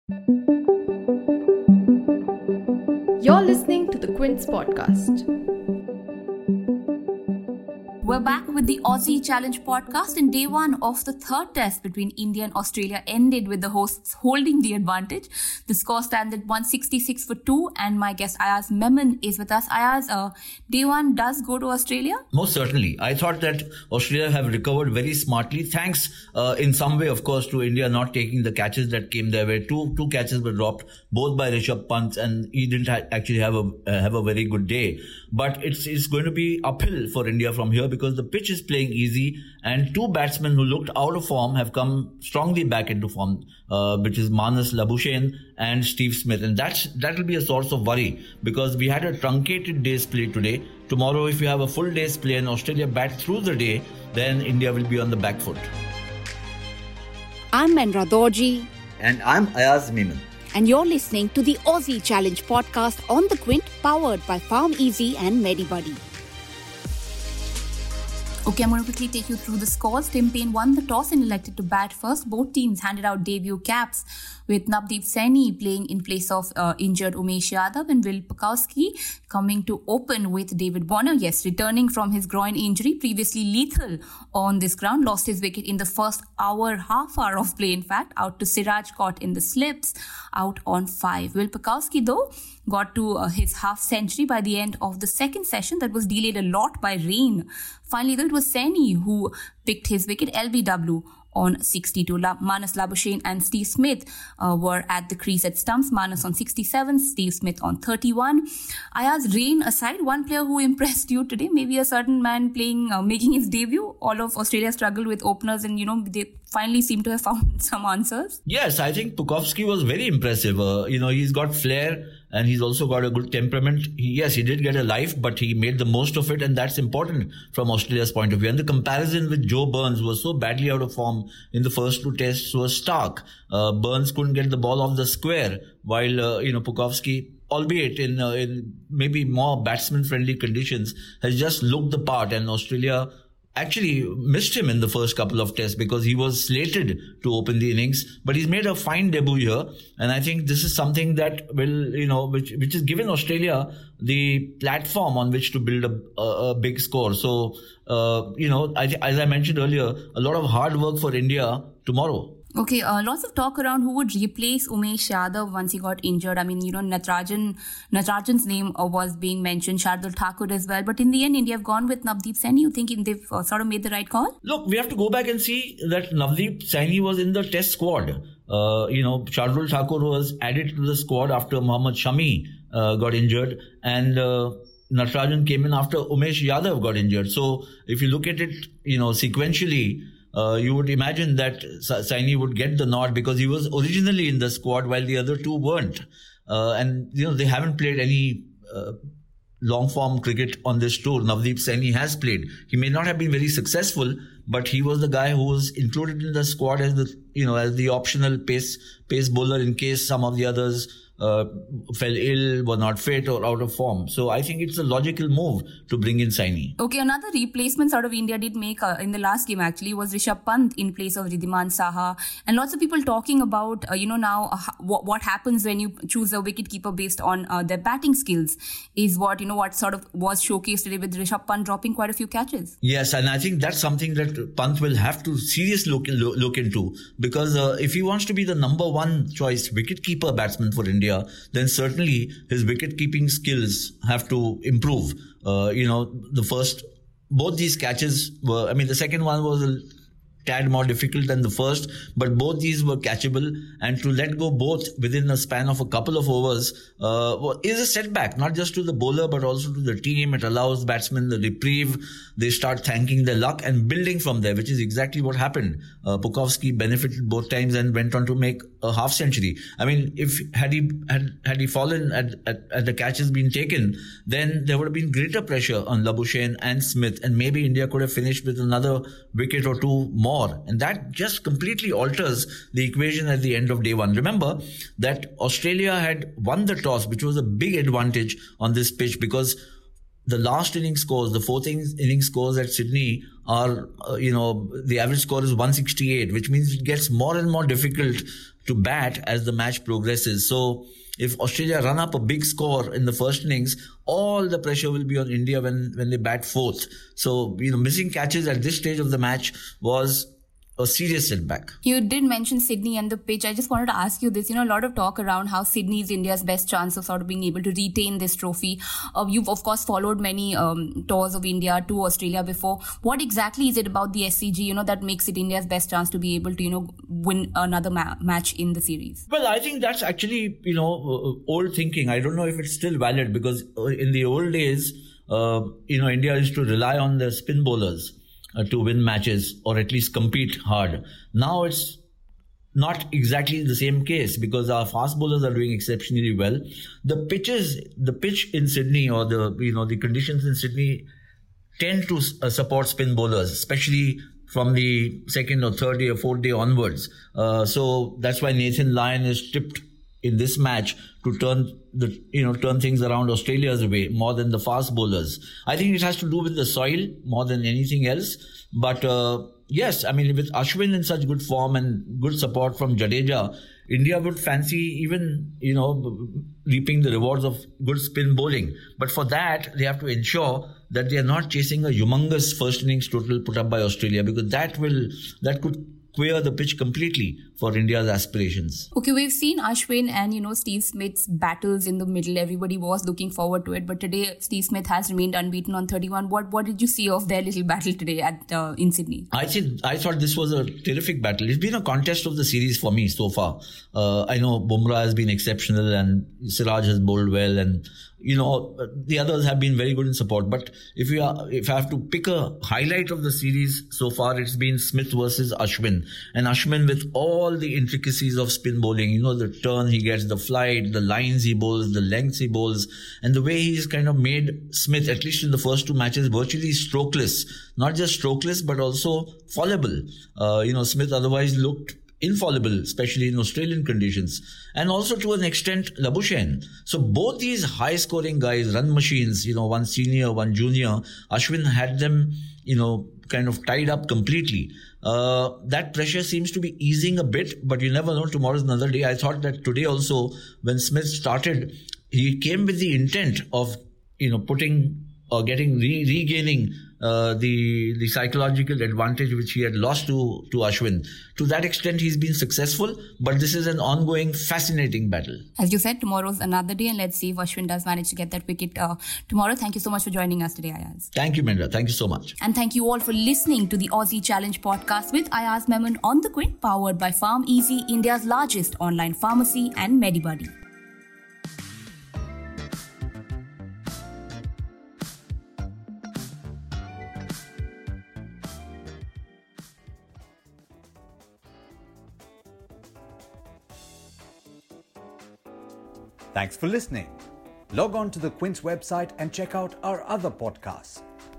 You're listening to the Quince podcast. We're back with the Aussie Challenge podcast, and day one of the third test between India and Australia ended with the hosts holding the advantage. The score stands at 166 for 2, and my guest Ayaz Memon is with us. Ayaz, day one does go to Australia? Most certainly. I thought that Australia have recovered very smartly, thanks in some way, of course, to India not taking the catches that came their way. Two catches were dropped, both by Rishabh Pant, and he didn't actually have a very good day. But it's going to be uphill for India from here, because the pitch is playing easy, and two batsmen who looked out of form have come strongly back into form, which is Marnus Labuschagne and Steve Smith, and that will be a source of worry, because we had a truncated day's play today. Tomorrow, if you have a full day's play and Australia bat through the day, then India will be on the back foot. I'm Menra Dorji. And I'm Ayaz Memon. And you're listening to the Aussie Challenge podcast on the Quint, powered by Farm Easy and Medibuddy. Okay, I'm going to quickly take you through the scores. Tim Paine won the toss and elected to bat first. Both teams handed out debut caps, with Navdeep Saini playing in place of injured Umesh Yadav, and Will Pucovski coming to open with David Warner. Yes, returning from his groin injury, previously lethal on this ground, lost his wicket in the first half hour of play, in fact, out to Siraj, caught in the slips, out on 5. Will Pucovski, though, got to his half century by the end of the second session that was delayed a lot by rain. Finally, though, it was Saini who picked his wicket, LBW, on 62. Marnus Labuschagne and Steve Smith were at the crease at stumps. Marnus on 67, Steve Smith on 31. Ayaz, rain aside, one player who impressed you today, maybe a certain man making his debut. All of Australia struggled with openers, and they finally seem to have found some answers. Yes, I think Pucovski was very impressive. He's got flair, and he's also got a good temperament. He did get a life, but he made the most of it, and that's important from Australia's point of view. And the comparison with Joe Burns, who was so badly out of form in the first two tests, was stark. Burns couldn't get the ball off the square, while Pucovski, albeit in maybe more batsman-friendly conditions, has just looked the part, and Australia actually missed him in the first couple of tests because he was slated to open the innings, but he's made a fine debut here, and I think this is something that will, which has given Australia the platform on which to build a big score. So, as I mentioned earlier, a lot of hard work for India tomorrow. Okay, lots of talk around who would replace Umesh Yadav once he got injured. I mean, Natarajan's name was being mentioned, Shardul Thakur as well. But in the end, India have gone with Navdeep Saini. You think they've sort of made the right call? Look, we have to go back and see that Navdeep Saini was in the test squad. Shardul Thakur was added to the squad after Mohammad Shami got injured, and Natarajan came in after Umesh Yadav got injured. So if you look at it, sequentially, you would imagine that Saini would get the nod because he was originally in the squad while the other two weren't. They haven't played any long-form cricket on this tour. Navdeep Saini has played. He may not have been very successful, but he was the guy who was included in the squad as the optional pace bowler in case some of the others fell ill, were not fit or out of form. So I think it's a logical move to bring in Saini. Okay, another replacement sort of India did make in the last game actually was Rishabh Pant in place of Ridhiman Saha. And lots of people talking about, what happens when you choose a wicketkeeper based on their batting skills is what sort of was showcased today with Rishabh Pant dropping quite a few catches. Yes, and I think that's something that Pant will have to seriously look into, because if he wants to be the number one choice wicketkeeper batsman for India, then certainly his wicket-keeping skills have to improve. Both these catches were, the second one was a tad more difficult than the first, but both these were catchable, and to let go both within a span of a couple of overs is a setback, not just to the bowler but also to the team. It allows batsmen the reprieve. They start thanking their luck and building from there, which is exactly what happened. Pucovski benefited both times and went on to make a half century. If had he fallen at the catches been taken, then there would have been greater pressure on Labuschagne and Smith, and maybe India could have finished with another wicket or two more. And that just completely alters the equation at the end of day one. Remember that Australia had won the toss, which was a big advantage on this pitch, because the last inning scores, the fourth inning scores at Sydney are, the average score is 168, which means it gets more and more difficult to bat as the match progresses. So if Australia run up a big score in the first innings, all the pressure will be on India when they bat fourth. So, missing catches at this stage of the match was a serious setback. You did mention Sydney and the pitch. I just wanted to ask you this. A lot of talk around how Sydney is India's best chance of sort of being able to retain this trophy. You've, of course, followed many tours of India to Australia before. What exactly is it about the SCG, that makes it India's best chance to be able to, win another match in the series? Well, I think that's actually, old thinking. I don't know if it's still valid because in the old days, India used to rely on their spin bowlers to win matches or at least compete hard. Now it's not exactly the same case because our fast bowlers are doing exceptionally well. The pitch in Sydney or the conditions in Sydney tend to support spin bowlers, especially from the second or third day or fourth day onwards. So that's why Nathan Lyon is tipped in this match to turn things around Australia's way more than the fast bowlers. I think it has to do with the soil more than anything else. But yes, with Ashwin in such good form and good support from Jadeja, India would fancy even, reaping the rewards of good spin bowling. But for that, they have to ensure that they are not chasing a humongous first innings total put up by Australia, because that could queer the pitch completely for India's aspirations. Okay, we've seen Ashwin and, Steve Smith's battles in the middle. Everybody was looking forward to it. But today, Steve Smith has remained unbeaten on 31. What did you see of their little battle today in Sydney? I thought this was a terrific battle. It's been a contest of the series for me so far. I know Bumrah has been exceptional and Siraj has bowled well, and the others have been very good in support. But if I have to pick a highlight of the series so far, it's been Smith versus Ashwin. And Ashwin with all the intricacies of spin bowling, the turn he gets, the flight, the lines he bowls, the lengths he bowls, and the way he's kind of made Smith, at least in the first two matches, virtually strokeless. Not just strokeless, but also fallible. Smith otherwise looked infallible, especially in Australian conditions, and also to an extent Labuschagne. So both these high-scoring guys, run machines, one senior, one junior, Ashwin had them, kind of tied up completely. That pressure seems to be easing a bit, but you never know. Tomorrow's another day. I thought that today also, when Smith started, he came with the intent of, regaining the psychological advantage which he had lost to Ashwin. To that extent, he's been successful, but this is an ongoing, fascinating battle. As you said, tomorrow's another day, and let's see if Ashwin does manage to get that wicket tomorrow. Thank you so much for joining us today, Ayaz. Thank you, Mindra. Thank you so much. And thank you all for listening to the Aussie Challenge podcast with Ayaz Memon on the Quint, powered by Farm Easy, India's largest online pharmacy, and Medibuddy. Thanks for listening. Log on to the Quint's website and check out our other podcasts.